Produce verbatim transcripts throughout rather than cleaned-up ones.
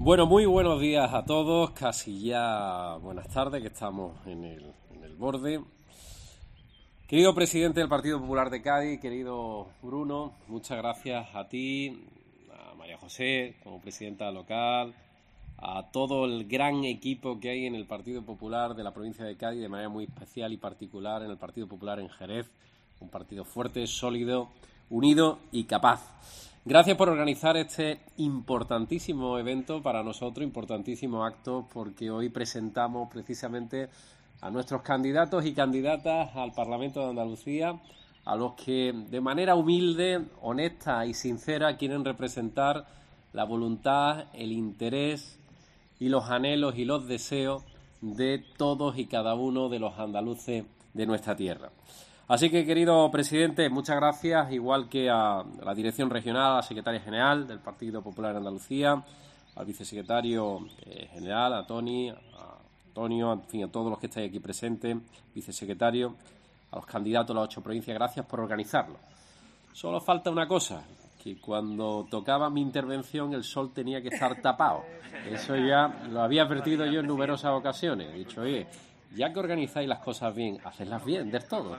Bueno, muy buenos días a todos, casi ya buenas tardes, que estamos en el, en el borde. Querido presidente del Partido Popular de Cádiz, querido Bruno, muchas gracias a ti, a María José como presidenta local, a todo el gran equipo que hay en el Partido Popular de la provincia de Cádiz, de manera muy especial y particular en el Partido Popular en Jerez, un partido fuerte, sólido, unido y capaz. Gracias por organizar este importantísimo evento para nosotros, importantísimo acto, porque hoy presentamos precisamente a nuestros candidatos y candidatas al Parlamento de Andalucía, a los que de manera humilde, honesta y sincera quieren representar la voluntad, el interés y los anhelos y los deseos de todos y cada uno de los andaluces de nuestra tierra. Así que, querido presidente, muchas gracias, igual que a la Dirección Regional, a la Secretaria General del Partido Popular de Andalucía, al Vicesecretario eh, General, a Tony, a Antonio, en fin, a todos los que estáis aquí presentes, Vicesecretario, a los candidatos de las ocho provincias, gracias por organizarlo. Solo falta una cosa, que cuando tocaba mi intervención el sol tenía que estar tapado. Eso ya lo había advertido yo en numerosas ocasiones. He dicho, oye, ya que organizáis las cosas bien, hacedlas bien, del todo.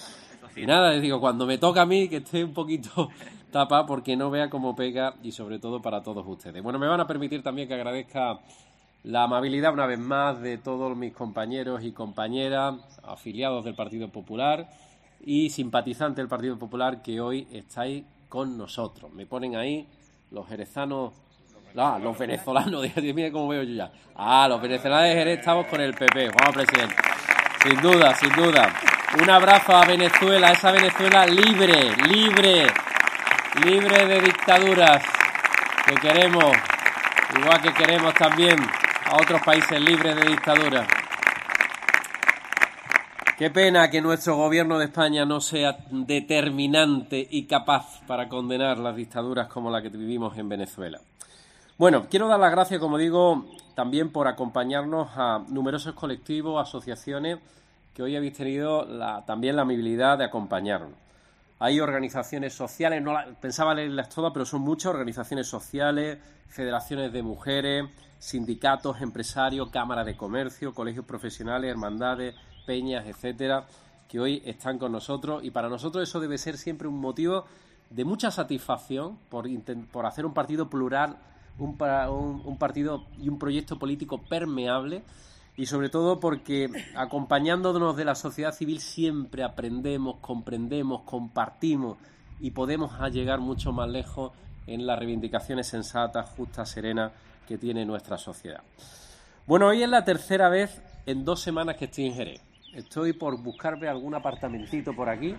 Y nada, les digo, cuando me toca a mí, que esté un poquito tapado, porque no vea cómo pega, y sobre todo para todos ustedes. Bueno, me van a permitir también que agradezca la amabilidad una vez más de todos mis compañeros y compañeras, afiliados del Partido Popular y simpatizantes del Partido Popular, que hoy estáis con nosotros. Me ponen ahí los jerezanos... Ah, los venezolanos, mira cómo veo yo ya. Ah, los venezolanos de Jerez estamos con el P P, vamos, presidente. Sin duda, sin duda. Un abrazo a Venezuela, esa Venezuela libre, libre, libre de dictaduras que queremos, igual que queremos también a otros países libres de dictaduras. Qué pena que nuestro gobierno de España no sea determinante y capaz para condenar las dictaduras como la que vivimos en Venezuela. Bueno, quiero dar las gracias, como digo, también por acompañarnos a numerosos colectivos, asociaciones que hoy habéis tenido la, también la amabilidad de acompañarnos. Hay organizaciones sociales, no la, pensaba leerlas todas, pero son muchas organizaciones sociales, federaciones de mujeres, sindicatos, empresarios, cámaras de comercio, colegios profesionales, hermandades, peñas, etcétera, que hoy están con nosotros, y para nosotros eso debe ser siempre un motivo de mucha satisfacción por, por hacer un partido plural, Un, un, un partido y un proyecto político permeable, y sobre todo porque acompañándonos de la sociedad civil siempre aprendemos, comprendemos, compartimos y podemos llegar mucho más lejos en las reivindicaciones sensatas, justas, serenas que tiene nuestra sociedad. Bueno, hoy es la tercera vez en dos semanas que estoy en Jerez. Estoy por buscarme algún apartamentito por aquí,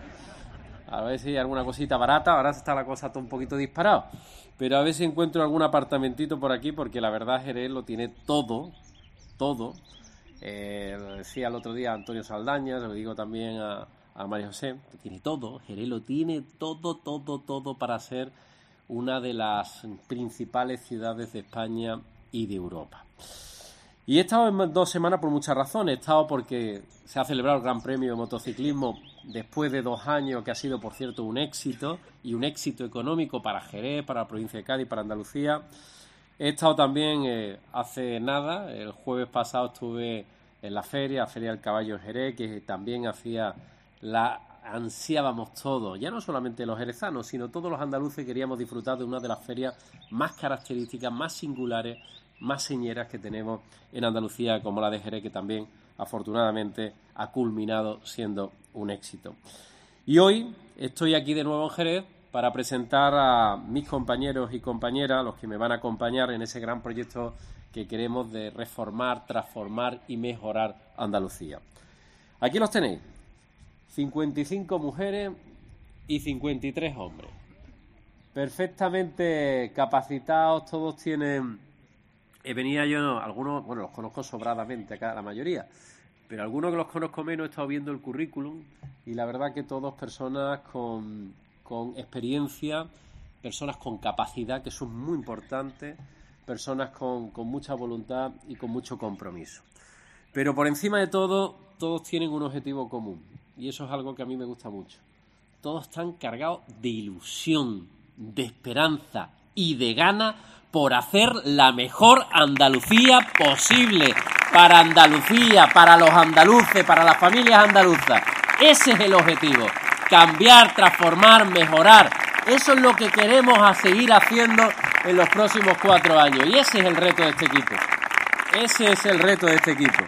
a ver si hay alguna cosita barata. Ahora está la cosa todo un poquito disparada, pero a ver si encuentro algún apartamentito por aquí, porque la verdad Jerez lo tiene todo, todo. Eh, lo decía el otro día Antonio Saldaña, se lo digo también a, a María José, que tiene todo, Jerez lo tiene todo, todo, todo para ser una de las principales ciudades de España y de Europa. Y he estado en dos semanas por muchas razones. He estado porque se ha celebrado el Gran Premio de Motociclismo después de dos años, que ha sido, por cierto, un éxito, y un éxito económico para Jerez, para la provincia de Cádiz, para Andalucía. He estado también eh, hace nada, el jueves pasado estuve en la feria, la Feria del Caballo en Jerez, que también hacía la ansiábamos todos, ya no solamente los jerezanos, sino todos los andaluces queríamos disfrutar de una de las ferias más características, más singulares, más señeras que tenemos en Andalucía, como la de Jerez, que también afortunadamente ha culminado siendo un éxito. Y hoy estoy aquí de nuevo en Jerez para presentar a mis compañeros y compañeras, los que me van a acompañar en ese gran proyecto que queremos de reformar, transformar y mejorar Andalucía. Aquí los tenéis, cincuenta y cinco mujeres y cincuenta y tres hombres, perfectamente capacitados, todos tienen... Eh, venía yo, algunos, bueno, los conozco sobradamente acá, la mayoría, pero algunos que los conozco menos, he estado viendo el currículum, y la verdad que todos personas con, con experiencia, personas con capacidad, que son muy importantes, personas con, con mucha voluntad y con mucho compromiso. Pero por encima de todo, todos tienen un objetivo común, y eso es algo que a mí me gusta mucho. Todos están cargados de ilusión, de esperanza y de ganas por hacer la mejor Andalucía posible, para Andalucía, para los andaluces, para las familias andaluzas. Ese es el objetivo, cambiar, transformar, mejorar. Eso es lo que queremos a seguir haciendo en los próximos cuatro años, y ese es el reto de este equipo. Ese es el reto de este equipo.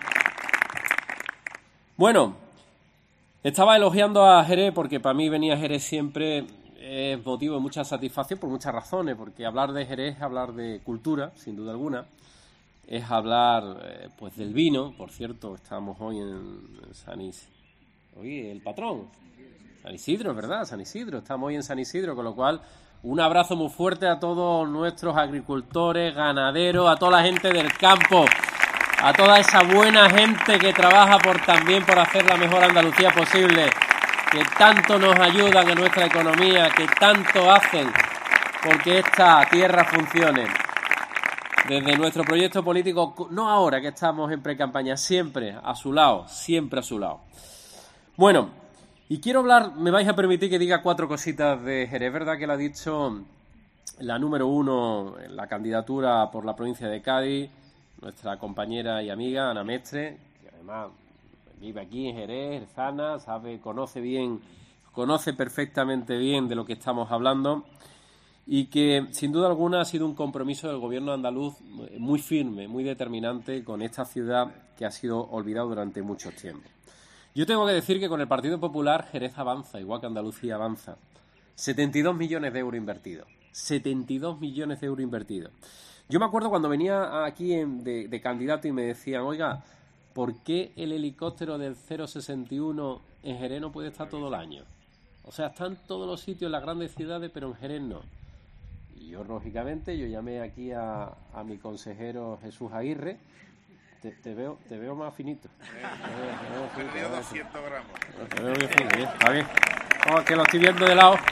Bueno, estaba elogiando a Jerez porque para mí venir a Jerez siempre es motivo de mucha satisfacción por muchas razones, porque hablar de Jerez es hablar de cultura, sin duda alguna, es hablar eh, pues del vino. Por cierto, estamos hoy en San Isidro. Oye, el patrón, San Isidro, ¿verdad? San Isidro, estamos hoy en San Isidro, con lo cual un abrazo muy fuerte a todos nuestros agricultores, ganaderos, a toda la gente del campo, a toda esa buena gente que trabaja por también por hacer la mejor Andalucía posible, que tanto nos ayudan en nuestra economía, que tanto hacen porque esta tierra funcione. Desde nuestro proyecto político, no ahora que estamos en precampaña, siempre a su lado, siempre a su lado. Bueno, y quiero hablar, me vais a permitir que diga cuatro cositas de Jerez. ¿Verdad que lo ha dicho la número uno en la candidatura por la provincia de Cádiz, nuestra compañera y amiga Ana Mestre, que además vive aquí en Jerez, Erzana, sabe, conoce bien, conoce perfectamente bien de lo que estamos hablando, y que sin duda alguna ha sido un compromiso del gobierno andaluz muy firme, muy determinante con esta ciudad que ha sido olvidada durante mucho tiempo. Yo tengo que decir que con el Partido Popular Jerez avanza, igual que Andalucía avanza. setenta y dos millones de euros invertidos. setenta y dos millones de euros invertidos. Yo me acuerdo cuando venía aquí en, de, de candidato y me decían, oiga, ¿por qué el helicóptero del cero sesenta y uno en Jerez no puede estar todo el año? O sea, está en todos los sitios, en las grandes ciudades, pero en Jerez no. Y yo, lógicamente, yo llamé aquí a, a mi consejero Jesús Aguirre. Te, te veo te veo más finito. Te veo, te veo doscientos gramos. Te veo bien finito, bien, está bien. Oh, que lo estoy viendo de lado.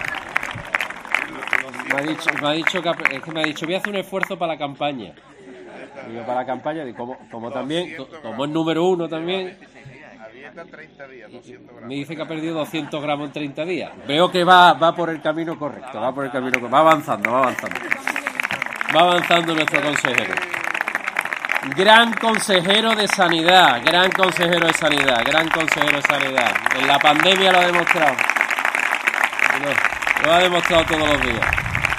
Me ha dicho, me ha dicho que, es que me ha dicho, voy a hacer un esfuerzo para la campaña. Digo, para la campaña, y como, como también, como es número uno también. A dieta treinta días, doscientos gramos. Me dice que ha perdido doscientos gramos en treinta días. Veo que va, va por el camino correcto, va por el camino correcto. Va avanzando, va avanzando. Va avanzando nuestro consejero. Gran consejero de Sanidad, gran consejero de Sanidad, gran consejero de Sanidad. En la pandemia lo ha demostrado. Lo ha demostrado todos los días.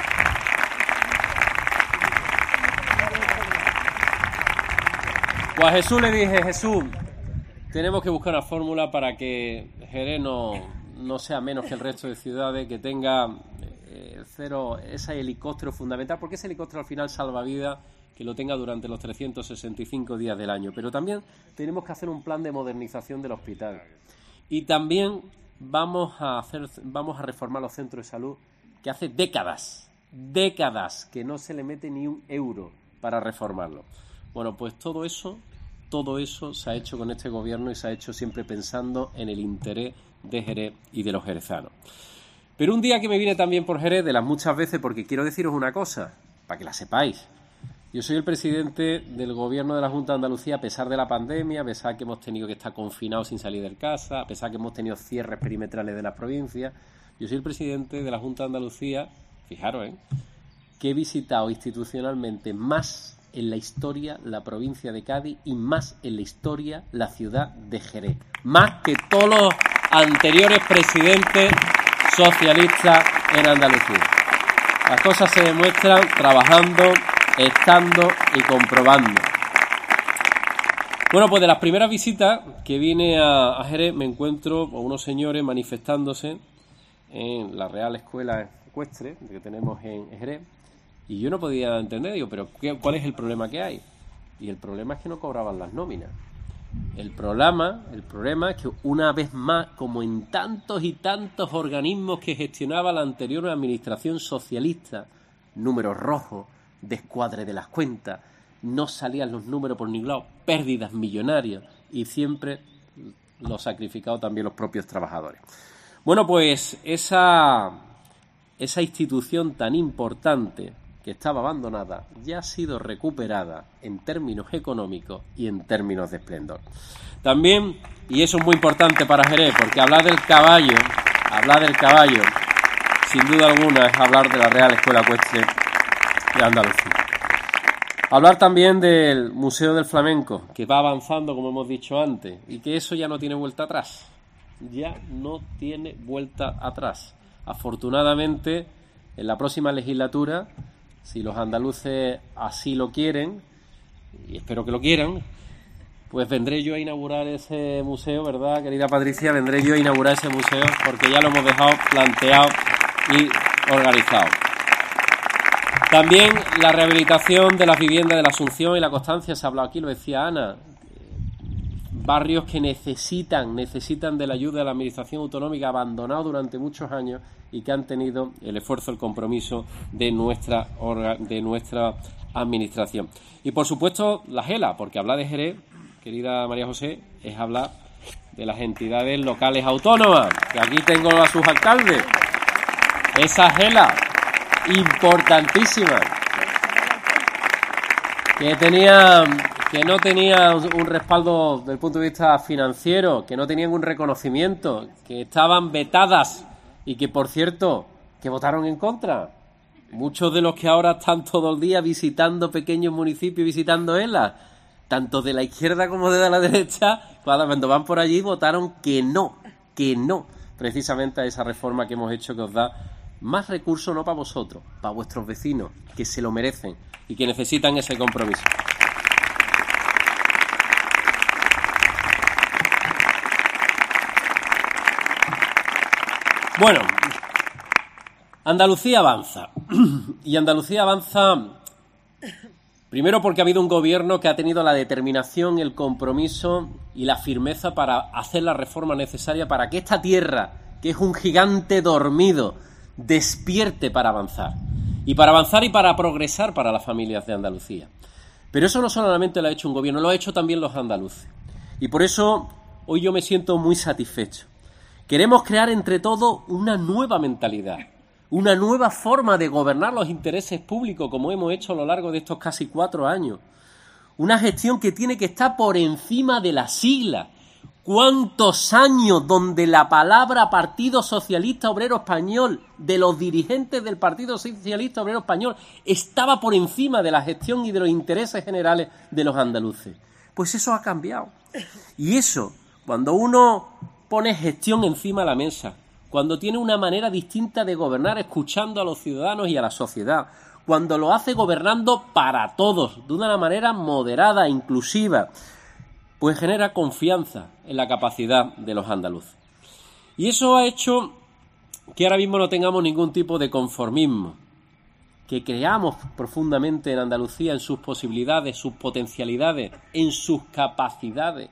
Pues a Jesús le dije, Jesús, tenemos que buscar una fórmula para que Jerez no, no sea menos que el resto de ciudades, que tenga eh, el cero, ese helicóptero fundamental, porque ese helicóptero al final salva vidas, que lo tenga durante los trescientos sesenta y cinco días del año. Pero también tenemos que hacer un plan de modernización del hospital. Y también vamos a hacer, vamos a reformar los centros de salud, que hace décadas, décadas que no se le mete ni un euro para reformarlo. Bueno, pues todo eso, todo eso se ha hecho con este gobierno y se ha hecho siempre pensando en el interés de Jerez y de los jerezanos. Pero un día que me vine también por Jerez, de las muchas veces, porque quiero deciros una cosa, para que la sepáis. Yo soy el presidente del gobierno de la Junta de Andalucía a pesar de la pandemia, a pesar que hemos tenido que estar confinados sin salir de casa, a pesar que hemos tenido cierres perimetrales de las provincias. Yo soy el presidente de la Junta de Andalucía, fijaros, ¿eh?, que he visitado institucionalmente más en la historia la provincia de Cádiz y más en la historia la ciudad de Jerez. Más que todos los anteriores presidentes socialistas en Andalucía. Las cosas se demuestran trabajando, estando y comprobando. Bueno, pues de las primeras visitas que vine a, a Jerez me encuentro con unos señores manifestándose en la Real Escuela Ecuestre que tenemos en Jerez. Y yo no podía entender, digo, pero ¿qué, ¿cuál es el problema que hay? Y el problema es que no cobraban las nóminas. El problema, el problema es que una vez más, como en tantos y tantos organismos que gestionaba la anterior administración socialista, números rojos, descuadre de las cuentas, no salían los números por ningún lado, pérdidas millonarias, y siempre los sacrificados también los propios trabajadores. Bueno, pues esa, esa institución tan importante que estaba abandonada, ya ha sido recuperada en términos económicos y en términos de esplendor. También, y eso es muy importante para Jerez, porque hablar del caballo, hablar del caballo, sin duda alguna, es hablar de la Real Escuela Ecuestre de Andalucía. Hablar también del Museo del Flamenco, que va avanzando, como hemos dicho antes, y que eso ya no tiene vuelta atrás. Ya no tiene vuelta atrás. Afortunadamente, en la próxima legislatura, si los andaluces así lo quieren, y espero que lo quieran, pues vendré yo a inaugurar ese museo, ¿verdad, querida Patricia? Vendré yo a inaugurar ese museo porque ya lo hemos dejado planteado y organizado. También la rehabilitación de las viviendas de la Asunción y la Constancia, se ha hablado aquí, lo decía Ana. Barrios que necesitan, necesitan de la ayuda de la Administración autonómica, abandonados durante muchos años y que han tenido el esfuerzo, el compromiso de nuestra, de nuestra Administración. Y por supuesto la GELA, porque hablar de Jerez, querida María José, es hablar de las entidades locales autónomas, que aquí tengo a sus alcaldes. Esa GELA importantísima, que tenía, que no tenía un respaldo desde el punto de vista financiero, que no tenían un reconocimiento, que estaban vetadas y que, por cierto, que votaron en contra. Muchos de los que ahora están todo el día visitando pequeños municipios, visitando ELA, tanto de la izquierda como de la derecha, cuando van por allí votaron que no, que no, precisamente a esa reforma que hemos hecho, que os da más recursos, no para vosotros, para vuestros vecinos, que se lo merecen y que necesitan ese compromiso. Bueno, Andalucía avanza. Y Andalucía avanza primero porque ha habido un gobierno que ha tenido la determinación, el compromiso y la firmeza para hacer la reforma necesaria para que esta tierra, que es un gigante dormido, despierte para avanzar. Y para avanzar y para progresar para las familias de Andalucía. Pero eso no solamente lo ha hecho un gobierno, lo ha hecho también los andaluces. Y por eso hoy yo me siento muy satisfecho. Queremos crear entre todos una nueva mentalidad, una nueva forma de gobernar los intereses públicos, como hemos hecho a lo largo de estos casi cuatro años. Una gestión que tiene que estar por encima de las siglas. ¿Cuántos años donde la palabra Partido Socialista Obrero Español, de los dirigentes del Partido Socialista Obrero Español, estaba por encima de la gestión y de los intereses generales de los andaluces? Pues eso ha cambiado. Y eso, cuando uno pone gestión encima de la mesa, cuando tiene una manera distinta de gobernar, escuchando a los ciudadanos y a la sociedad, cuando lo hace gobernando para todos, de una manera moderada, inclusiva, pues genera confianza en la capacidad de los andaluces. Y eso ha hecho que ahora mismo no tengamos ningún tipo de conformismo, que creamos profundamente en Andalucía, en sus posibilidades, sus potencialidades, en sus capacidades.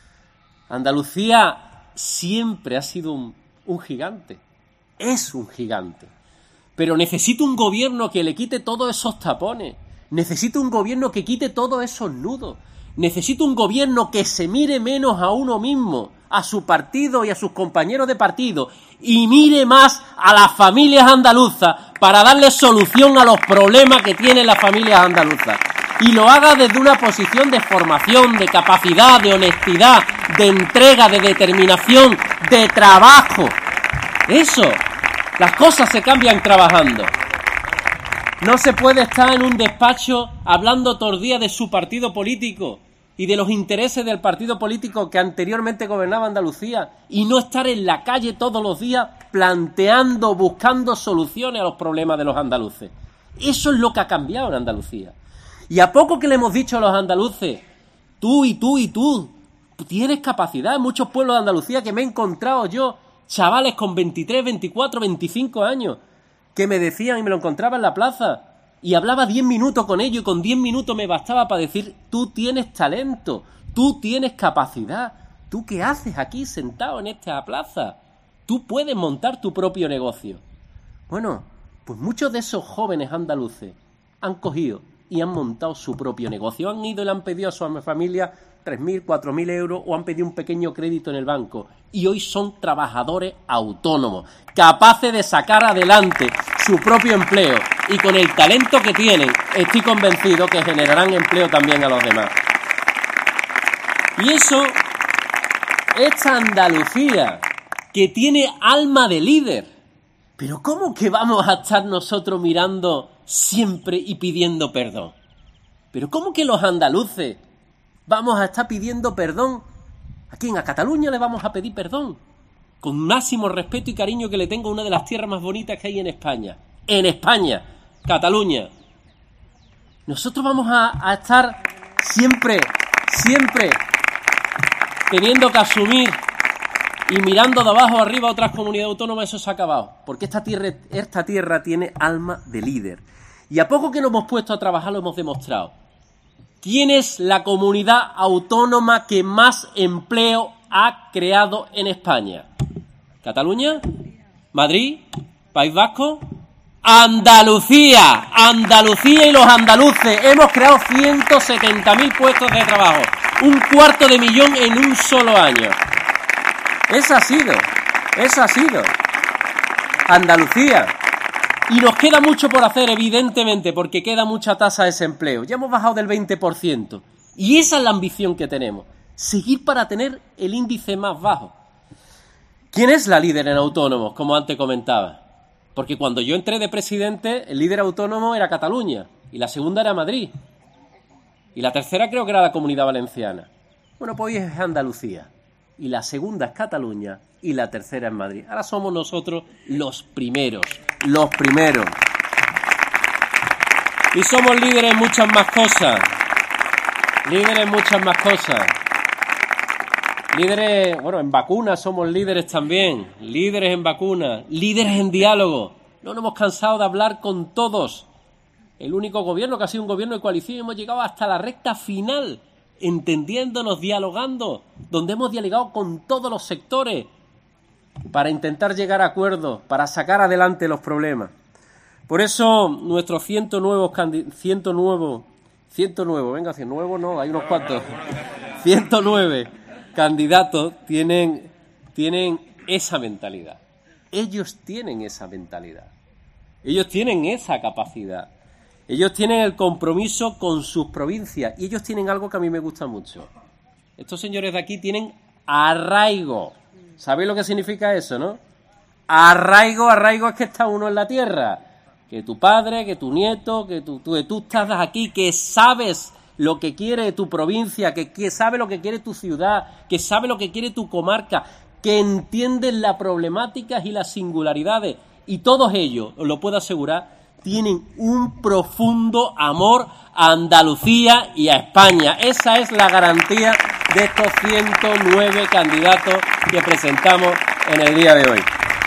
Andalucía siempre ha sido un, un gigante, es un gigante, pero necesita un gobierno que le quite todos esos tapones, necesita un gobierno que quite todos esos nudos. Necesita un gobierno que se mire menos a uno mismo, a su partido y a sus compañeros de partido, y mire más a las familias andaluzas para darle solución a los problemas que tienen las familias andaluzas. Y lo haga desde una posición de formación, de capacidad, de honestidad, de entrega, de determinación, de trabajo. Eso, las cosas se cambian trabajando. No se puede estar en un despacho hablando todo el día de su partido político y de los intereses del partido político que anteriormente gobernaba Andalucía y no estar en la calle todos los días planteando, buscando soluciones a los problemas de los andaluces. Eso es lo que ha cambiado en Andalucía. Y a poco que le hemos dicho a los andaluces, tú y tú y tú, tienes capacidad. En muchos pueblos de Andalucía que me he encontrado yo, chavales con veintitrés, veinticuatro, veinticinco años, que me decían y me lo encontraba en la plaza y hablaba diez minutos con ellos y con diez minutos me bastaba para decir, tú tienes talento, tú tienes capacidad, ¿tú qué haces aquí sentado en esta plaza? Tú puedes montar tu propio negocio. Bueno, pues muchos de esos jóvenes andaluces han cogido y han montado su propio negocio, han ido y le han pedido a su familia tres mil, cuatro mil euros o han pedido un pequeño crédito en el banco y hoy son trabajadores autónomos, capaces de sacar adelante su propio empleo y con el talento que tienen estoy convencido que generarán empleo también a los demás. Y eso, esta Andalucía que tiene alma de líder, Pero ¿cómo que vamos a estar nosotros mirando siempre y pidiendo perdón? ¿Pero cómo que los andaluces vamos a estar pidiendo perdón? ¿A quién? ¿A Cataluña le vamos a pedir perdón? Con máximo respeto y cariño que le tengo a una de las tierras más bonitas que hay en España. En España, Cataluña. Nosotros vamos a, a estar siempre, siempre teniendo que asumir y mirando de abajo arriba a otras comunidades autónomas. Eso se ha acabado. Porque esta tierra, esta tierra tiene alma de líder. Y a poco que nos hemos puesto a trabajar lo hemos demostrado. ¿Quién es la comunidad autónoma que más empleo ha creado en España? ¿Cataluña? ¿Madrid? ¿País Vasco? ¡Andalucía! Andalucía y los andaluces. Hemos creado ciento setenta mil puestos de trabajo. Un cuarto de millón en un solo año. Eso ha sido. Eso ha sido. Andalucía. Y nos queda mucho por hacer, evidentemente, porque queda mucha tasa de desempleo. Ya hemos bajado del veinte por ciento. Y esa es la ambición que tenemos. Seguir para tener el índice más bajo. ¿Quién es la líder en autónomos, como antes comentaba? Porque cuando yo entré de presidente, el líder autónomo era Cataluña. Y la segunda era Madrid. Y la tercera creo que era la Comunidad Valenciana. Bueno, pues hoy es Andalucía. Y la segunda es Cataluña. Y la tercera es Madrid. Ahora somos nosotros los primeros. Los primeros. Y somos líderes en muchas más cosas. Líderes en muchas más cosas. Líderes, bueno, en vacunas somos líderes también. Líderes en vacunas. Líderes en diálogo. No nos hemos cansado de hablar con todos. El único gobierno que ha sido un gobierno de coalición y hemos llegado hasta la recta final. Entendiéndonos, dialogando. Donde hemos dialogado con todos los sectores. Para intentar llegar a acuerdos, para sacar adelante los problemas. Por eso nuestros ciento nuevos ciento nuevos, ciento nuevos, venga, cien nuevos no, hay unos cuantos, ciento nueve candidatos tienen, tienen esa mentalidad. Ellos tienen esa mentalidad. Ellos tienen esa capacidad. Ellos tienen el compromiso con sus provincias y ellos tienen algo que a mí me gusta mucho. Estos señores de aquí tienen arraigo. ¿Sabéis lo que significa eso, no? Arraigo, arraigo es que está uno en la tierra. Que tu padre, que tu nieto, que tú, tú, tú estás aquí, que sabes lo que quiere tu provincia, que, que sabe lo que quiere tu ciudad, que sabe lo que quiere tu comarca, que entiendes las problemáticas y las singularidades. Y todos ellos, os lo puedo asegurar, tienen un profundo amor a Andalucía y a España. Esa es la garantía de estos ciento nueve candidatos que presentamos en el día de hoy.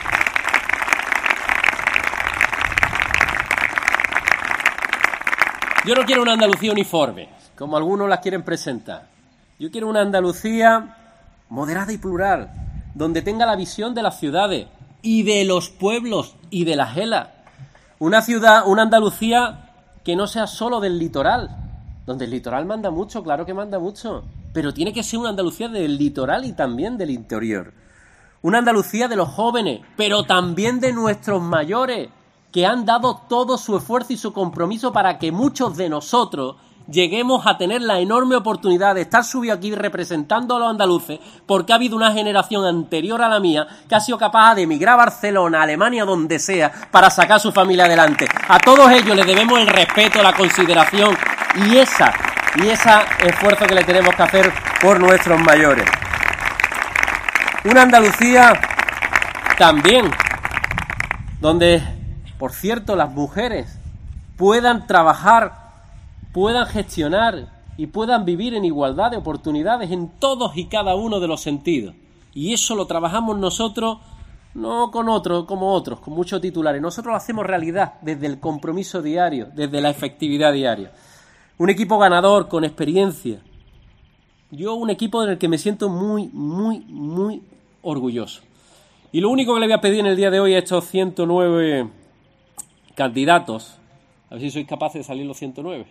Yo no quiero una Andalucía uniforme, como algunos la quieren presentar. Yo quiero una Andalucía moderada y plural, donde tenga la visión de las ciudades y de los pueblos y de las gelas. Una ciudad, una Andalucía que no sea solo del litoral, donde el litoral manda mucho, claro que manda mucho, pero tiene que ser una Andalucía del litoral y también del interior. Una Andalucía de los jóvenes, pero también de nuestros mayores, que han dado todo su esfuerzo y su compromiso para que muchos de nosotros lleguemos a tener la enorme oportunidad de estar subido aquí representando a los andaluces, porque ha habido una generación anterior a la mía que ha sido capaz de emigrar a Barcelona, a Alemania, donde sea, para sacar a su familia adelante. A todos ellos les debemos el respeto, la consideración y esa y ese esfuerzo que le tenemos que hacer por nuestros mayores. Una Andalucía también donde, por cierto, las mujeres puedan trabajar, puedan gestionar y puedan vivir en igualdad de oportunidades en todos y cada uno de los sentidos. Y eso lo trabajamos nosotros, no con otros, como otros, con muchos titulares. Nosotros lo hacemos realidad desde el compromiso diario, desde la efectividad diaria. Un equipo ganador, con experiencia. Yo un equipo en el que me siento muy, muy, muy orgulloso. Y lo único que le voy a pedir en el día de hoy a estos ciento nueve candidatos, a ver si sois capaces de salir los ciento nueve.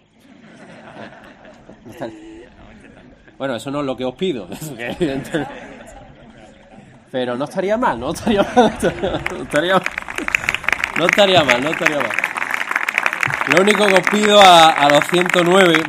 Bueno, eso no es lo que os pido, pero no estaría mal, no estaría mal, no estaría mal, no estaría mal, no estaría mal. Lo único que os pido a, a los ciento nueve,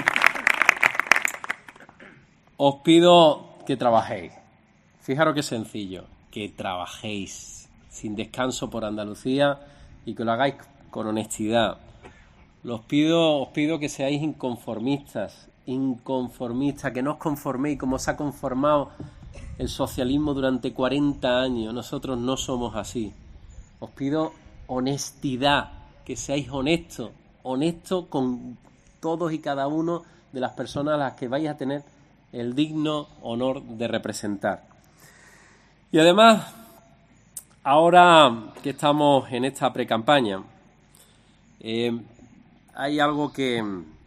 os pido que trabajéis. Fijaros qué sencillo, que trabajéis. sin descanso por Andalucía y que lo hagáis con honestidad. Los pido, os pido que seáis inconformistas, inconformistas, que no os conforméis como se ha conformado el socialismo durante cuarenta años. Nosotros no somos así. Os pido honestidad, que seáis honestos, honestos con todos y cada uno de las personas a las que vais a tener el digno honor de representar. Y además, ahora que estamos en esta precampaña, eh, hay algo que,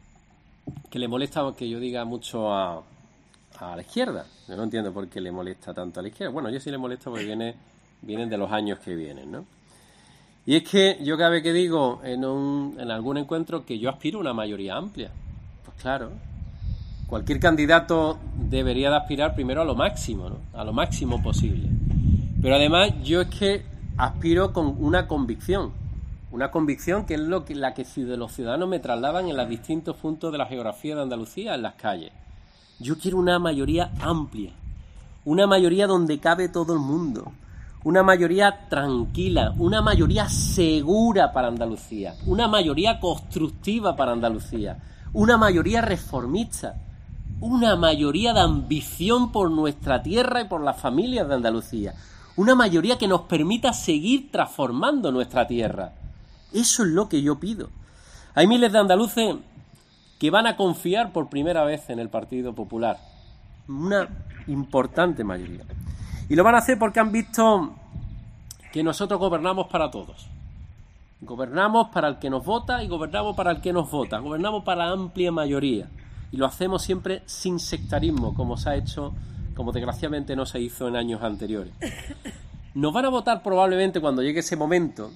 que le molesta que yo diga mucho a, a la izquierda. Yo no entiendo por qué le molesta tanto a la izquierda. Bueno, yo sí le molesto porque viene, vienen de los años que vienen, ¿no? Y es que yo cada vez que digo en, un, en algún encuentro que yo aspiro a una mayoría amplia, pues claro, cualquier candidato debería de aspirar primero a lo máximo, ¿no? A lo máximo posible. Pero además yo es que aspiro con una convicción, una convicción que es lo que, la que los ciudadanos me trasladan en los distintos puntos de la geografía de Andalucía, en las calles. Yo quiero una mayoría amplia, una mayoría donde cabe todo el mundo, una mayoría tranquila, una mayoría segura para Andalucía, una mayoría constructiva para Andalucía, una mayoría reformista, una mayoría de ambición por nuestra tierra y por las familias de Andalucía, una mayoría que nos permita seguir transformando nuestra tierra. Eso es lo que yo pido. Hay miles de andaluces que van a confiar por primera vez en el Partido Popular, una importante mayoría. Y lo van a hacer porque han visto que nosotros gobernamos para todos. Gobernamos para el que nos vota y gobernamos para el que nos vota. Gobernamos para la amplia mayoría. Y lo hacemos siempre sin sectarismo, como se ha hecho, como desgraciadamente no se hizo en años anteriores. Nos van a votar probablemente cuando llegue ese momento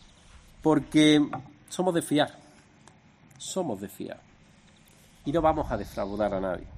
porque somos de fiar. Somos de fiar. Y no vamos a defraudar a nadie.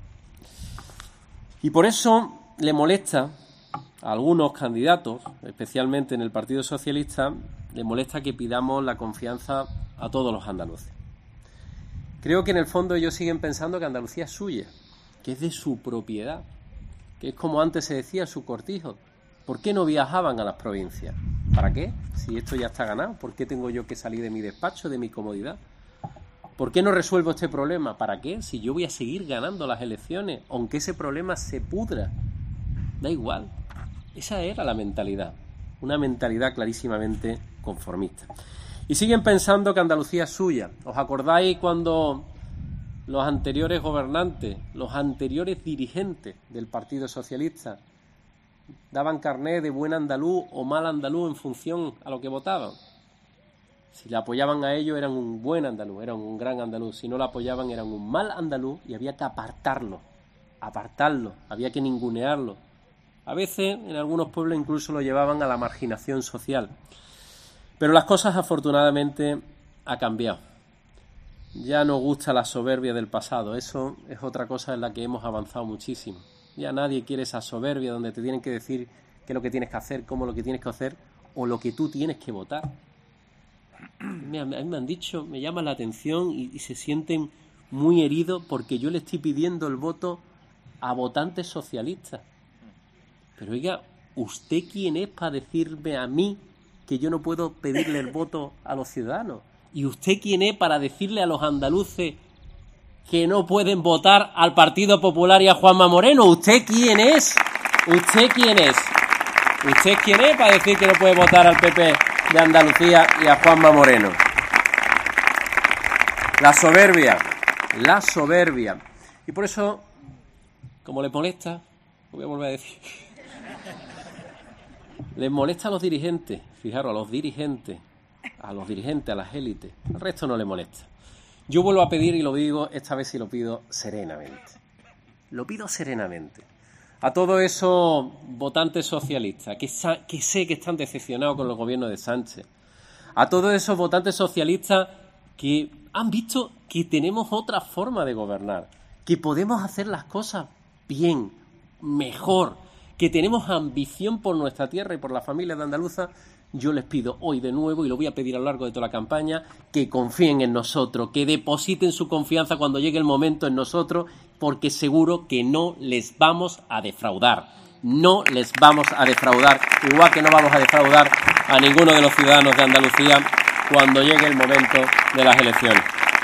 Y por eso le molesta a algunos candidatos, especialmente en el Partido Socialista, le molesta que pidamos la confianza a todos los andaluces. Creo que en el fondo ellos siguen pensando que Andalucía es suya, que es de su propiedad, que es como antes se decía, su cortijo. ¿Por qué no viajaban a las provincias? ¿Para qué? Si esto ya está ganado, ¿por qué tengo yo que salir de mi despacho, de mi comodidad? ¿Por qué no resuelvo este problema? ¿Para qué? Si yo voy a seguir ganando las elecciones, aunque ese problema se pudra. Da igual. Esa era la mentalidad. Una mentalidad clarísimamente conformista. Y siguen pensando que Andalucía es suya. ¿Os acordáis cuando los anteriores gobernantes, los anteriores dirigentes del Partido Socialista daban carné de buen andaluz o mal andaluz en función a lo que votaban? Si le apoyaban a ellos eran un buen andaluz, eran un gran andaluz. Si no lo apoyaban eran un mal andaluz y había que apartarlo, apartarlo, había que ningunearlo. A veces en algunos pueblos incluso lo llevaban a la marginación social. Pero las cosas afortunadamente han cambiado. Ya no gusta la soberbia del pasado, eso es otra cosa en la que hemos avanzado muchísimo. Ya nadie quiere esa soberbia donde te tienen que decir qué es lo que tienes que hacer, cómo lo que tienes que hacer o lo que tú tienes que votar. A mí me han dicho, me llama la atención y, y se sienten muy heridos porque yo le estoy pidiendo el voto a votantes socialistas. Pero oiga, ¿usted quién es para decirme a mí que yo no puedo pedirle el voto a los ciudadanos? ¿Y usted quién es para decirle a los andaluces que no pueden votar al Partido Popular y a Juanma Moreno? ¿Usted quién es? ¿Usted quién es? ¿Usted quién es para decir que no puede votar al P P de Andalucía y a Juanma Moreno? La soberbia, la soberbia. Y por eso, como le molesta, lo voy a volver a decir, les molesta a los dirigentes, fijaros, a los dirigentes, a los dirigentes, a las élites, al resto no les molesta. Yo vuelvo a pedir, y lo digo, esta vez sí lo pido serenamente, lo pido serenamente, a todos esos votantes socialistas que, sa- que sé que están decepcionados con el gobierno de Sánchez, a todos esos votantes socialistas que han visto que tenemos otra forma de gobernar, que podemos hacer las cosas bien, mejor, que tenemos ambición por nuestra tierra y por las familias de Andaluza. Yo les pido hoy de nuevo, y lo voy a pedir a lo largo de toda la campaña, que confíen en nosotros, que depositen su confianza cuando llegue el momento en nosotros, porque seguro que no les vamos a defraudar. No les vamos a defraudar, igual que no vamos a defraudar a ninguno de los ciudadanos de Andalucía cuando llegue el momento de las elecciones.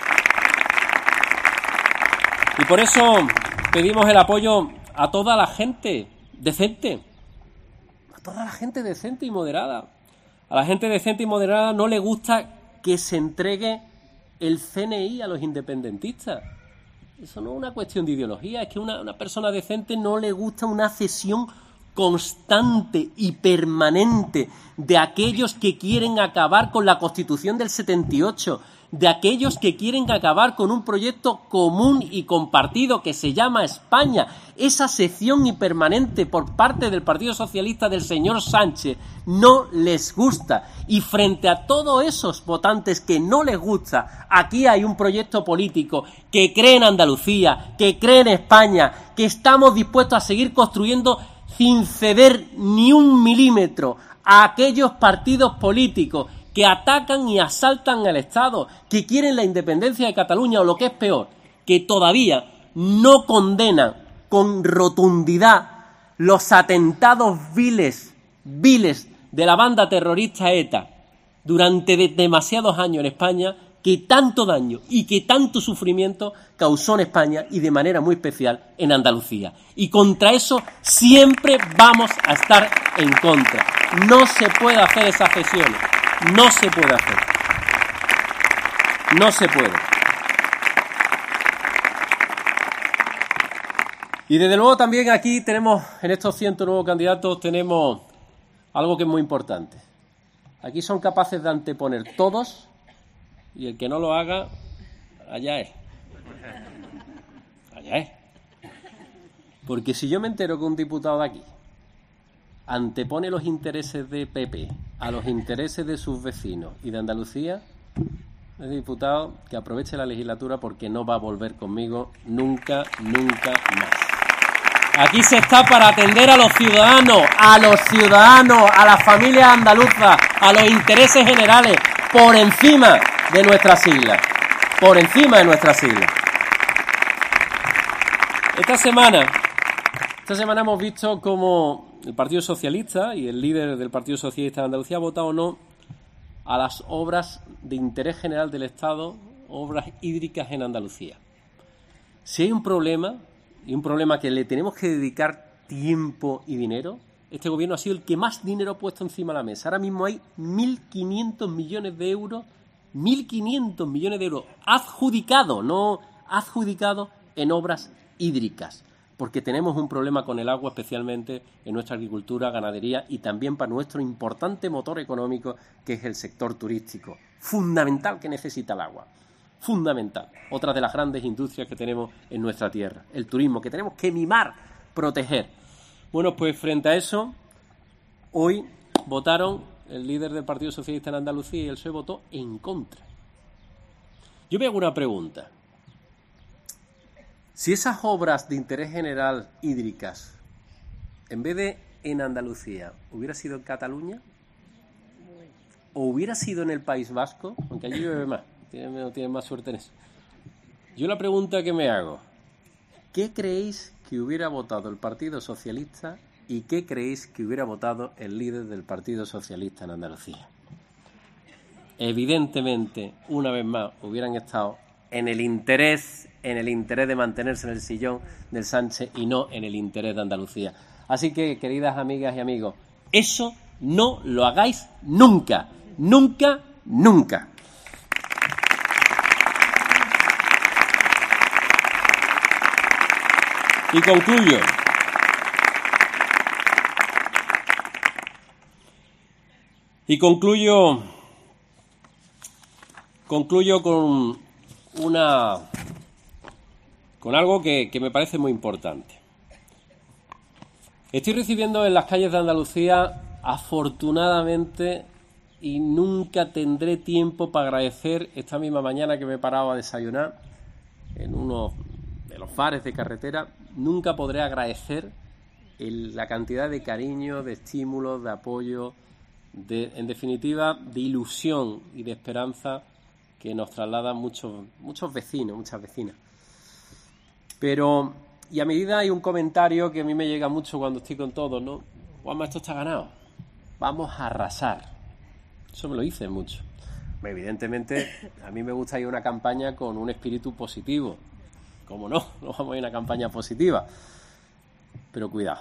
Y por eso pedimos el apoyo a toda la gente decente, a toda la gente decente y moderada. A la gente decente y moderada no le gusta que se entregue el C N I a los independentistas. Eso no es una cuestión de ideología, es que a una, una persona decente no le gusta una cesión constante y permanente de aquellos que quieren acabar con la Constitución del setenta y ocho, de aquellos que quieren acabar con un proyecto común y compartido que se llama España. Esa sección y permanente por parte del Partido Socialista del señor Sánchez no les gusta. Y frente a todos esos votantes que no les gusta, aquí hay un proyecto político que cree en Andalucía, que cree en España, que estamos dispuestos a seguir construyendo sin ceder ni un milímetro a aquellos partidos políticos que atacan y asaltan al Estado, que quieren la independencia de Cataluña, o lo que es peor, que todavía no condenan con rotundidad los atentados viles, viles de la banda terrorista ETA durante de demasiados años en España, que tanto daño y que tanto sufrimiento causó en España y de manera muy especial en Andalucía. Y contra eso siempre vamos a estar en contra. No se puede hacer esas cesiones. No se puede hacer. No se puede. Y desde luego también aquí tenemos, en estos cientos nuevos candidatos, tenemos algo que es muy importante. Aquí son capaces de anteponer todos, y el que no lo haga, allá es. Allá es. Porque si yo me entero que un diputado de aquí antepone los intereses de P P a los intereses de sus vecinos y de Andalucía, es diputado que aproveche la legislatura porque no va a volver conmigo nunca, nunca más. Aquí se está para atender a los ciudadanos, a los ciudadanos, a las familias andaluzas, a los intereses generales, por encima de nuestras siglas, por encima de nuestras siglas. Esta semana, esta semana hemos visto cómo el Partido Socialista y el líder del Partido Socialista de Andalucía ha votado o no a las obras de interés general del Estado, obras hídricas en Andalucía. Si hay un problema, y un problema que le tenemos que dedicar tiempo y dinero, este gobierno ha sido el que más dinero ha puesto encima de la mesa. Ahora mismo hay mil quinientos millones de euros, mil quinientos millones de euros adjudicado, no adjudicado en obras hídricas, porque tenemos un problema con el agua, especialmente en nuestra agricultura, ganadería y también para nuestro importante motor económico, que es el sector turístico. Fundamental, que necesita el agua. Fundamental. Otra de las grandes industrias que tenemos en nuestra tierra. El turismo, que tenemos que mimar, proteger. Bueno, pues frente a eso, hoy votaron el líder del Partido Socialista en Andalucía y el P S O E votó en contra. Yo me hago una pregunta. Si esas obras de interés general hídricas, en vez de en Andalucía, hubiera sido en Cataluña, o hubiera sido en el País Vasco, aunque allí llueve más, tienen, tienen más suerte en eso. Yo la pregunta que me hago, ¿qué creéis que hubiera votado el Partido Socialista y qué creéis que hubiera votado el líder del Partido Socialista en Andalucía? Evidentemente, una vez más, hubieran estado en el interés, en el interés de mantenerse en el sillón del Sánchez y no en el interés de Andalucía. Así que, queridas amigas y amigos, eso no lo hagáis nunca, nunca, nunca. Y concluyo. Y concluyo, concluyo con una, con algo que, que me parece muy importante. Estoy recibiendo en las calles de Andalucía, afortunadamente, y nunca tendré tiempo para agradecer, esta misma mañana que me he parado a desayunar en uno de los bares de carretera, nunca podré agradecer el, la cantidad de cariño, de estímulos, de apoyo, de, en definitiva, de ilusión y de esperanza que nos trasladan muchos, muchos vecinos, muchas vecinas. Pero, y a medida hay un comentario que a mí me llega mucho cuando estoy con todos, ¿no? Juanma, esto está ganado. Vamos a arrasar. Eso me lo dicen mucho. Evidentemente, a mí me gusta ir a una campaña con un espíritu positivo. ¿Cómo no? No vamos a ir a una campaña positiva. Pero cuidado.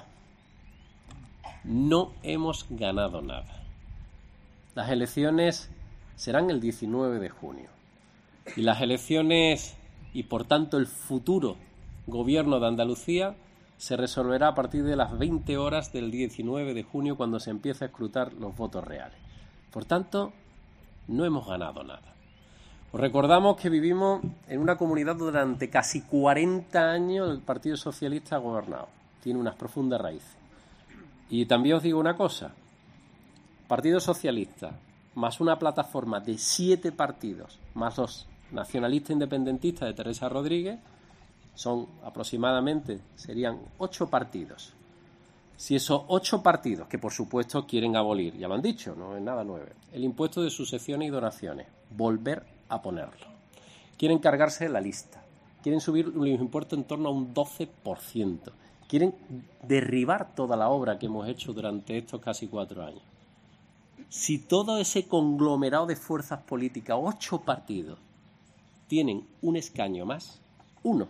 No hemos ganado nada. Las elecciones serán el diecinueve de junio. Y las elecciones, y por tanto el futuro gobierno de Andalucía, se resolverá a partir de las veinte horas del diecinueve de junio, cuando se empiece a escrutar los votos reales. Por tanto, no hemos ganado nada. Os recordamos que vivimos en una comunidad durante casi cuarenta años el Partido Socialista ha gobernado. Tiene unas profundas raíces. Y también os digo una cosa. Partido Socialista, más una plataforma de siete partidos, más los nacionalistas independentistas de Teresa Rodríguez, son aproximadamente, serían ocho partidos. Si esos ocho partidos, que por supuesto quieren abolir, ya lo han dicho, no es nada nuevo, el impuesto de sucesiones y donaciones, volver a ponerlo. Quieren cargarse la lista, quieren subir los impuestos en torno a un doce por ciento, quieren derribar toda la obra que hemos hecho durante estos casi cuatro años. Si todo ese conglomerado de fuerzas políticas, ocho partidos, tienen un escaño más, uno,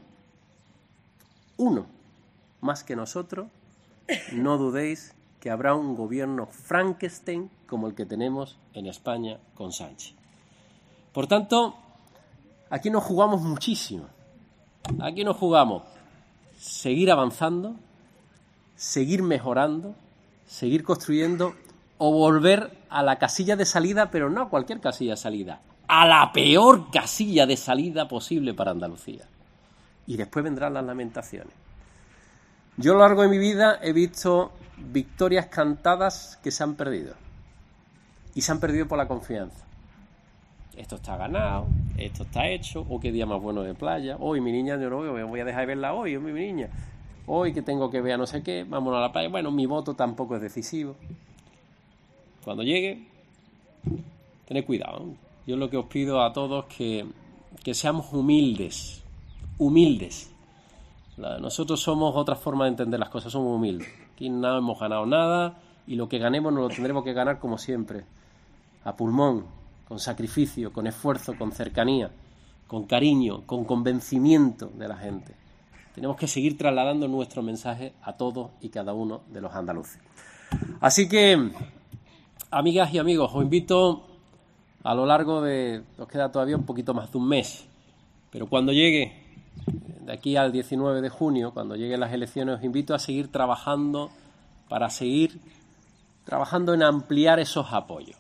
uno más que nosotros, no dudéis que habrá un gobierno Frankenstein como el que tenemos en España con Sánchez. Por tanto, aquí nos jugamos muchísimo. Aquí nos jugamos seguir avanzando, seguir mejorando, seguir construyendo o volver a la casilla de salida, pero no a cualquier casilla de salida, a la peor casilla de salida posible para Andalucía. Y después vendrán las lamentaciones. Yo a lo largo de mi vida he visto victorias cantadas que se han perdido. Y se han perdido por la confianza. Esto está ganado, esto está hecho, o qué día más bueno de playa, hoy mi niña, yo no voy a dejar de verla hoy, mi niña, hoy que tengo que ver a no sé qué, vámonos a la playa, bueno, mi voto tampoco es decisivo. Cuando llegue, tened cuidado, ¿eh? Yo lo que os pido a todos es que, que seamos humildes, humildes. La, nosotros somos otra forma de entender las cosas, somos humildes. Aquí no hemos ganado nada y lo que ganemos nos lo tendremos que ganar como siempre, a pulmón, con sacrificio, con esfuerzo, con cercanía, con cariño, con convencimiento de la gente. Tenemos que seguir trasladando nuestro mensaje a todos y cada uno de los andaluces. Así que, amigas y amigos, os invito a lo largo de... Nos queda todavía un poquito más de un mes, pero cuando llegue, de aquí al diecinueve de junio, cuando lleguen las elecciones, os invito a seguir trabajando para seguir trabajando en ampliar esos apoyos,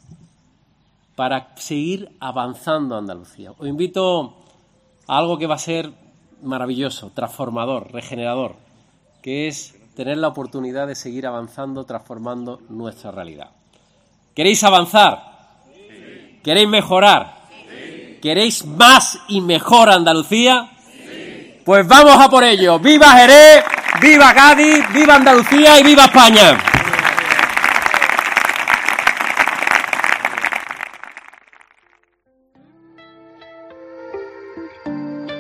para seguir avanzando Andalucía. Os invito a algo que va a ser maravilloso, transformador, regenerador, que es tener la oportunidad de seguir avanzando, transformando nuestra realidad. ¿Queréis avanzar? Sí. ¿Queréis mejorar? Sí. ¿Queréis más y mejor Andalucía? Sí. Pues vamos a por ello. ¡Viva Jerez! ¡Viva Cádiz! ¡Viva Andalucía! ¡Y viva España!